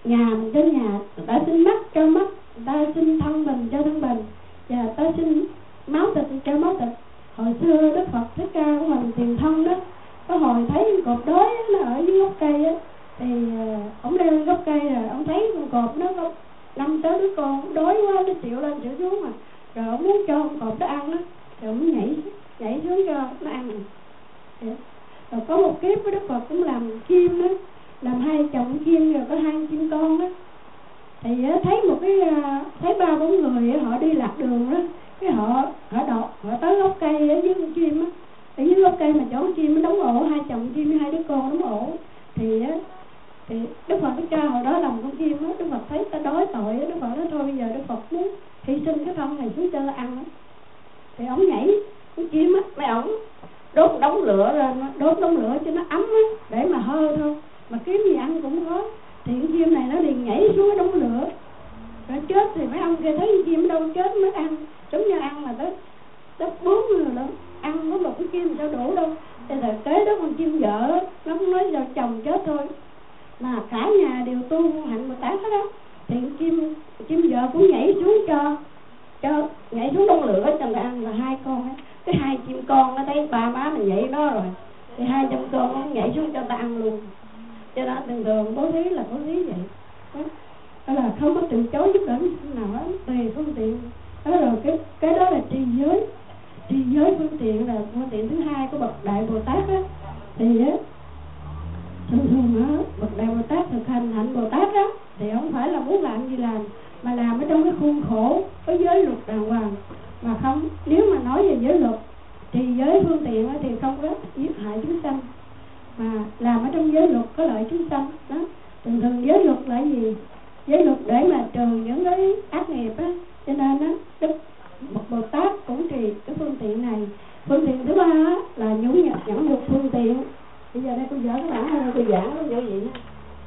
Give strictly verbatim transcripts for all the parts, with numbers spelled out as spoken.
nhà mình trên nhà, người ta xin mắt cho mắt, người ta xin thân mình cho thân mình, và người ta xin máu thịt cho máu thịt. Hồi xưa Đức Phật Thích Ca của mình tiền thân đó, có hồi thấy con cọp đói nó ở dưới gốc cây á, thì ông leo lên gốc cây rồi ông thấy con cọp nó có năm tới đứa con đói quá, nó chịu lên chịu xuống mà, rồi ông muốn cho con cọp nó ăn á, thì ông nhảy nhảy xuống cho nó ăn. Rồi có một kiếp với Đức Phật cũng làm chim đó, làm hai chồng chim rồi có hai chim con đó, thì thấy một cái thấy ba bốn người họ đi lạc đường đó, cái họ họ đọt họ tới gốc cây ở dưới con chim á, ở dưới gốc cây mà chỗ con chim nó đóng ổ, hai chồng chim với hai đứa con đóng ổ, thì thì Đức Phật Thích Ca hồi đó làm con chim á, Đức Phật thấy ta đói tội á, Đức Phật nói thôi bây giờ Đức Phật muốn hy sinh cái thân này xuống cho nó ăn á, thì ổng nhảy con chim á, mấy ổng đốt đống lửa lên, đốt đống lửa cho nó ấm á, để mà hơ thôi, mà kiếm gì ăn cũng có. Thì con chim này nó liền nhảy xuống cái đống lửa, rồi chết. Thì mấy ông kia thấy con chim đâu chết mới ăn, giống như ăn mà tới tới bốn người đó, ăn có một cái chim sao đủ đâu. Thì thời kế đó con chim vợ nó cũng nói giờ chồng chết thôi, mà cả nhà đều tu hạnh Bồ Tát hết đó, thì chim chim vợ cũng nhảy xuống cho cho nhảy xuống đống lửa cho người ăn. Là hai con ấy, cái hai chim con nó thấy ba má mình nhảy nó rồi, thì hai chim con nó nhảy xuống cho ta ăn luôn. Cho nên thường thường bố thí là bố thí vậy đó, đó là không có từ chối giúp đỡ nào hết, tùy phương tiện đó. Rồi cái cái đó là trì giới. Trì giới phương tiện là phương tiện thứ hai của bậc Đại Bồ Tát á. Thì á thường thường á bậc Đại Bồ Tát thực hành hạnh Bồ Tát á, thì không phải là muốn làm gì làm, mà làm ở trong cái khuôn khổ có giới luật đàng hoàng. Mà không, nếu mà nói về giới luật thì giới phương tiện á, thì không có giết hại chúng sanh, mà làm ở trong giới luật có lợi chúng sanh đó. Thường thường giới luật là gì? Giới luật để mà trừ những cái ác nghiệp á, cho nên á Đức bậc Bồ Tát cũng trì cái phương tiện này. Phương tiện thứ ba á là nhẫn nhục nhẫn nhục phương tiện. Bây giờ đây tôi dở các bạn hay tôi giảng nó vô gì nữa.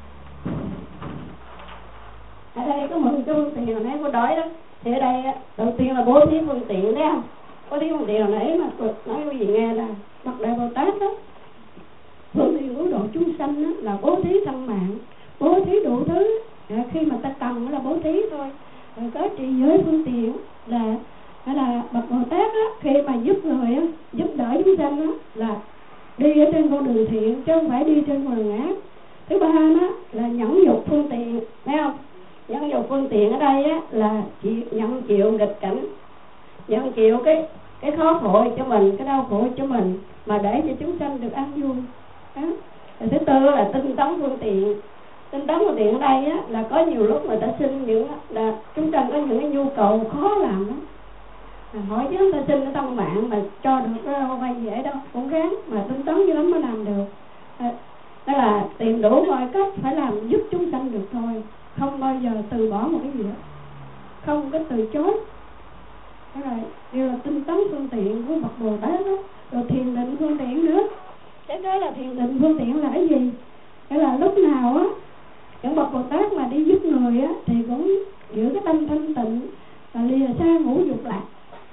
Ở đây có mười cái phương tiện hồi nãy cô đói đó. Thì ở đây á, đầu tiên là bố thí phương tiện đấy không? Bố thí phương tiện hồi nãy mà tôi nói quý vị nghe là bậc Đại Bồ Tát đó, phương tiện cứu độ chúng sanh đó, là bố thí thân mạng, bố thí đủ thứ. À, khi mà ta cần là bố thí thôi. Rồi có trì giới phương tiện là là bậc Bồ Tát á, khi mà giúp người á, giúp đỡ chúng sanh á, là đi ở trên con đường thiện chứ không phải đi trên con đường ác. Thứ ba đó là nhẫn nhục phương tiện, thấy không? Nhẫn nhục phương tiện ở đây á là chịu, nhận chịu nghịch cảnh, nhận chịu cái cái khó khổ cho mình, cái đau khổ cho mình, mà để cho chúng sanh được an vui đó. Rồi thứ tư là tinh tấn phương tiện. Tinh tấn phương tiện ở đây á là có nhiều lúc người ta xin những là chúng sanh có những cái nhu cầu khó làm đó, à, hỏi chứ người ta xin cái tâm mạng mà cho được đó không phải dễ đâu, cũng ráng mà tinh tấn dữ lắm mới làm được. À, đó là tìm đủ mọi cách phải làm giúp chúng sanh được thôi, không bao giờ từ bỏ một cái gì đó, không có từ chối. Đó là điều là tinh tấn phương tiện của bậc Bồ Tát đó. Rồi thiền định phương tiện nữa. Cái đó là thiền định phương tiện là cái gì? Đó là lúc nào á những bậc Bồ Tát mà đi giúp người á thì cũng giữ cái tâm thanh tịnh và lìa xa ngũ dục lạc.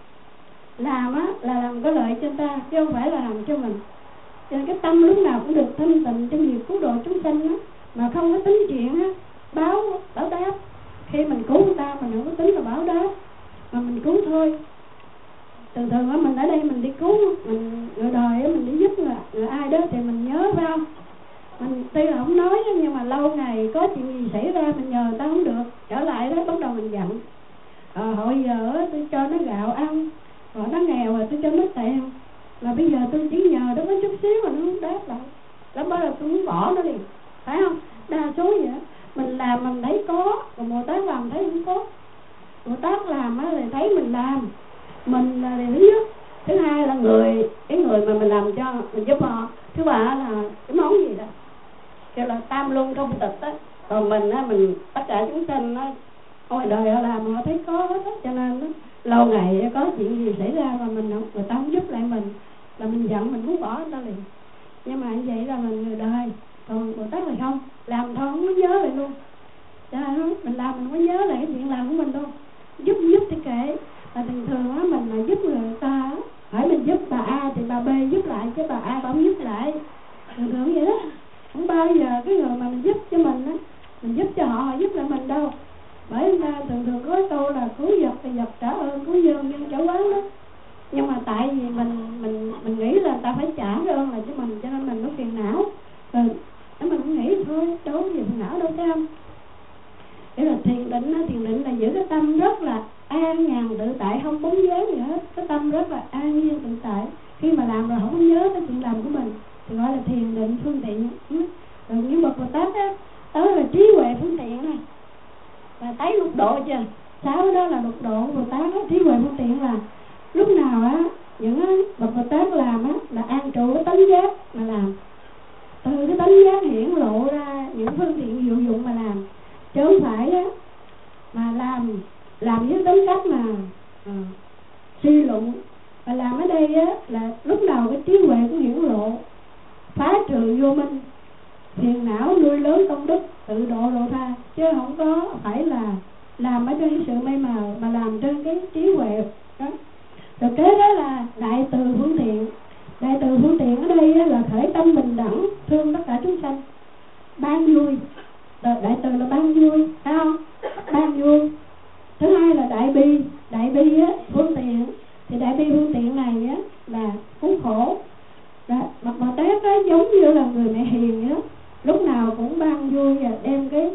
Làm á là làm có lợi cho người ta chứ không phải là làm cho mình. Cho nên cái tâm lúc nào cũng được thanh tịnh trong việc cứu độ chúng sanh á, mà không có tính chuyện á báo báo đáp. Khi mình cứu người ta mình không có tính là báo đáp, mà mình cứu thôi. Thường thường á mình ở đây mình đi cứu mình người đời á, mình đi giúp người, người ai đó thì mình nhớ phải không? Mình tuy là không nói nhưng mà lâu ngày có chuyện gì xảy ra mình nhờ người ta không được, trở lại đó bắt đầu mình giận. Ờ, hồi giờ á, tôi cho nó gạo ăn, rồi nó nghèo rồi tôi cho nó tiền, là bây giờ tôi chỉ nhờ nó có chút xíu mà nó không đáp lại, lúc đó là tôi muốn bỏ nó liền, phải không? Đa số vậy đó. Mình làm mình thấy có, còn Bồ Tát làm thấy không có. Bồ Tát làm á thì thấy mình làm, mình là điều thứ nhất. Thứ hai là người cái người mà mình làm cho mình giúp họ. Thứ ba là cái món gì đó kêu là tam luân không tịch á. Còn mình á, mình tất cả chúng sanh á ngoài đời họ làm họ thấy có hết á, cho nên á, lâu ngày có chuyện gì xảy ra mà mình không, người ta không giúp lại mình là mình giận, mình muốn bỏ người ta liền. Nhưng mà như vậy là mình người đời. Còn Bồ Tát là không, làm thôi không có nhớ lại luôn. Cho nên mình làm mình không có nhớ lại cái chuyện làm của mình đâu. Giúp giúp thì kệ. Và thường thường á mình mà giúp người ta, hỏi mình giúp bà A thì bà B giúp lại, chứ bà A bà không giúp lại. Thường thường vậy đó. Không bao giờ cái người mà mình giúp cho mình á, mình giúp cho họ họ giúp lại mình đâu. Bởi ra thường thường có câu là cứu vật thì vật trả ơn, cứu dương nhân trả quán đó. Nhưng mà tại vì mình mình mình nghĩ là người ta phải trả cái ơn lại cho mình, cho nên mình nó phiền não. Rồi mình cũng nghĩ thôi, đâu có gì phiền não đâu, thấy không? Thế là thiền định á, thiền định là giữ cái tâm rất là an nhàn tự tại, không bóng dáng gì hết. Cái tâm rất là an nhiên tự tại. Khi mà làm rồi không có nhớ cái chuyện làm của mình thì gọi là thiền định phương tiện. Rồi những bậc Bồ Tát á, tới là trí huệ phương tiện này, là thấy lục độ chưa? Sáu đó là lục độ của Bồ Tát á. Trí huệ phương tiện là lúc nào á những á, bậc Bồ Tát làm á là an trụ cái tánh giác mà làm, từ cái tánh giác hiển lộ ra những phương tiện diệu dụng mà làm, chứ không phải á mà làm làm với tính cách mà à, suy luận. Và làm ở đây á là lúc nào cái trí huệ cũng hiển lộ, phá trừ vô minh, phiền não nuôi lớn công đức, tự độ độ tha, chứ không có phải là làm ở trên cái sự mây mờ, mà làm trên cái trí huệ đó. Rồi kế đó là đại từ phương tiện. Đại từ phương tiện ở đây là khởi tâm bình đẳng, thương tất cả chúng sanh, ban vui. Đại từ là ban vui, phải không? Ban vui. Thứ hai là đại bi. Đại bi á, phương tiện. Thì đại bi phương tiện này á là cứu khổ. Bậc Bồ Tát á giống như là người mẹ hiền á, lúc nào cũng ban vui và đem cái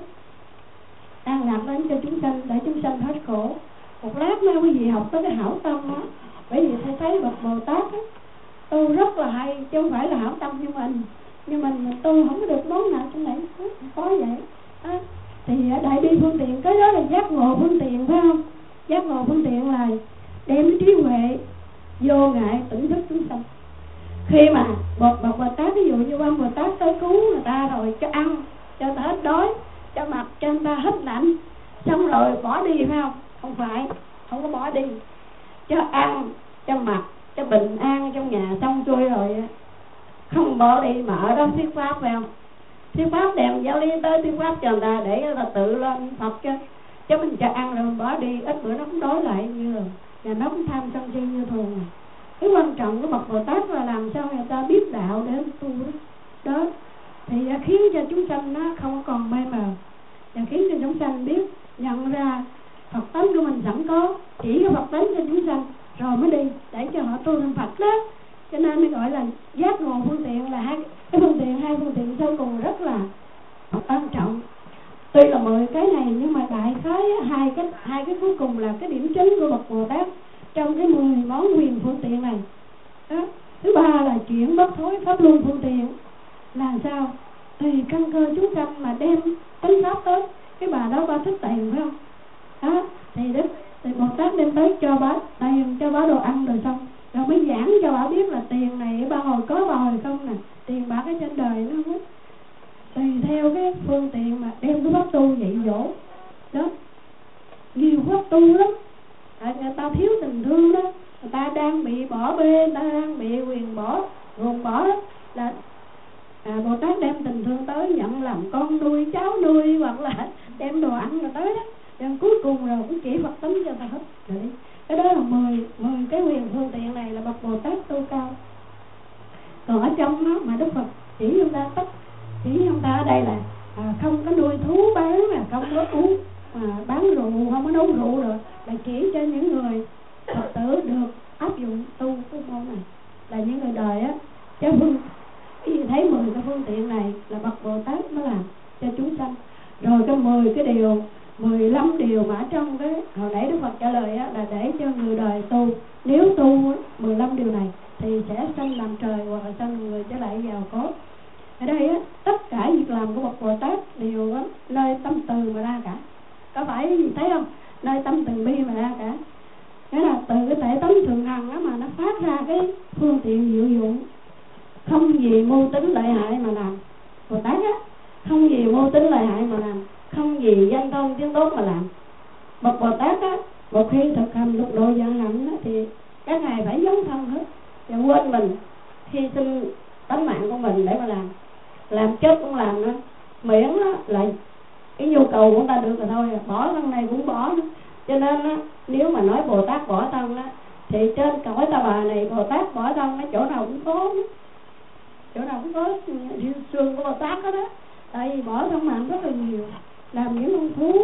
an lạc đến cho chúng sanh, để chúng sanh hết khổ. Một lát nữa quý vị học tới cái hảo tâm á, bởi vì thầy thấy bậc Bồ Tát á tu rất là hay, chứ không phải là hảo tâm như mình. Nhưng mình tu không có được món nào trong này, có vậy à, thì đại bi phương tiện, cái đó là giác ngộ phương tiện, phải không? Giác ngộ phương tiện là đem trí huệ vô ngại tỉnh thức chúng sanh. Khi mà bậc bậc Bồ Tát, ví dụ như quan Bồ Tát tới cứu người ta rồi cho ăn, cho người ta hết đói, cho mặc cho người ta hết lạnh, xong rồi bỏ đi, phải không? Không phải, không có bỏ đi, cho ăn, cho mặc, cho bình an trong nhà xong xuôi rồi không bỏ đi, mà ở đó thuyết pháp, phải không? Thuyết pháp đem giáo lý tới thuyết pháp cho người ta để người ta tự lên Phật, chứ chứ mình cho ăn rồi mình bỏ đi, ít bữa nó cũng đói lại như rồi, và nó cũng tham sân si như thường. Cái quan trọng của bậc Bồ Tát là làm sao người ta biết đạo để tu đó, đó thì khiến cho chúng sanh nó không còn mê mờ, và khiến cho chúng sanh biết nhận ra Phật tánh của mình sẵn có, chỉ cái Phật tánh cho chúng sanh rồi mới đi, để cho họ tu thành Phật đó. Cho nên mới gọi là giác ngộ phương tiện, là hai cái phương tiện, hai phương tiện sau cùng rất là quan trọng. Tuy là mười cái này nhưng mà đại khái hai cái hai cái cuối cùng là cái điểm chính của bậc Bồ Tát trong cái mười món quyền phương tiện này đó. Thứ ba là chuyển bất thối pháp luân phương tiện, là sao? Thì căn cơ chúng sanh mà đem tánh pháp tới, cái bà đó bà thích tiền, phải không? Đó, thì đức thì Bồ Tát đem tới cho bà tiền, cho bà đồ ăn rồi xong, rồi mới giảng cho bà biết là tiền này bà hồi có, bà hồi không nè, tiền bạc cái trên đời nó không. Tùy theo cái phương tiện mà đem cái pháp tu dạy dỗ đó. Nhiều pháp tu lắm, tại người ta thiếu tình thương đó, người ta đang bị bỏ bê, người ta đang bị quyền bỏ, ruồng bỏ đó, là à, Bồ Tát đem tình thương tới, nhận làm con nuôi, cháu nuôi, hoặc là đem đồ ăn rồi tới đó. Rồi cuối cùng rồi cũng chỉ Phật tánh cho ta hết rồi đi. Cái đó là mười mười cái quyền phương tiện này là bậc Bồ Tát tu cao. Còn ở trong đó mà Đức Phật chỉ chúng ta tất chỉ chúng ta ở đây là à, không có nuôi thú bán, là không có uống mà bán rượu, không có nấu rượu được, là chỉ cho những người Phật tử được áp dụng tu cái môn này, là những người đời á. Chứ phương cái gì thấy mười cái phương tiện này là bậc Bồ Tát mới làm cho chúng sanh. Rồi cái mười cái điều, mười lăm điều mà ở trong cái hồi nãy Đức Phật trả lời á, là để cho người đời tu. Nếu tu mười lăm điều này thì sẽ sanh làm trời, hoặc là sanh làm người trở lại giàu có. Ở đây á, tất cả việc làm của bậc Bồ Tát đều á, nơi tâm từ mà ra cả. Có phải gì thấy không? Nơi tâm từ bi mà ra cả. Nghĩa là từ cái thể tánh thường hằng á mà nó phát ra cái phương tiện diệu dụng. Không vì mưu tính lợi hại mà làm. Bồ Tát á, không vì mưu tính lợi hại mà làm, không vì danh thông tiếng tốt mà làm. Bậc Bồ Tát á, một khi thực hành lục độ vạn hạnh á, thì các ngài phải dấn thân hết, và quên mình, hy sinh tánh mạng của mình để mà làm. Làm chết cũng làm nữa, miễn á, là cái nhu cầu của người ta được rồi thôi, bỏ thân này cũng bỏ nữa. Cho nên á, nếu mà nói Bồ Tát bỏ thân á, thì trên cõi Ta Bà này Bồ Tát bỏ thân á, chỗ nào cũng có, chỗ nào cũng có xương của Bồ Tát đó, đó. Tại vì bỏ thân mạng rất là nhiều, làm những con thú